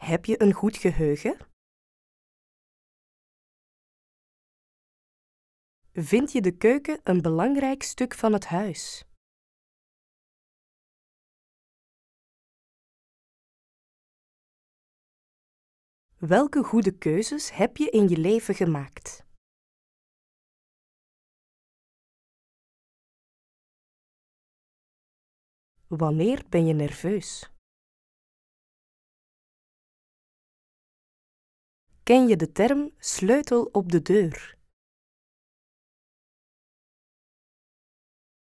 Heb je een goed geheugen? Vind je de keuken een belangrijk stuk van het huis? Welke goede keuzes heb je in je leven gemaakt? Wanneer ben je nerveus? Ken je de term sleutel op de deur?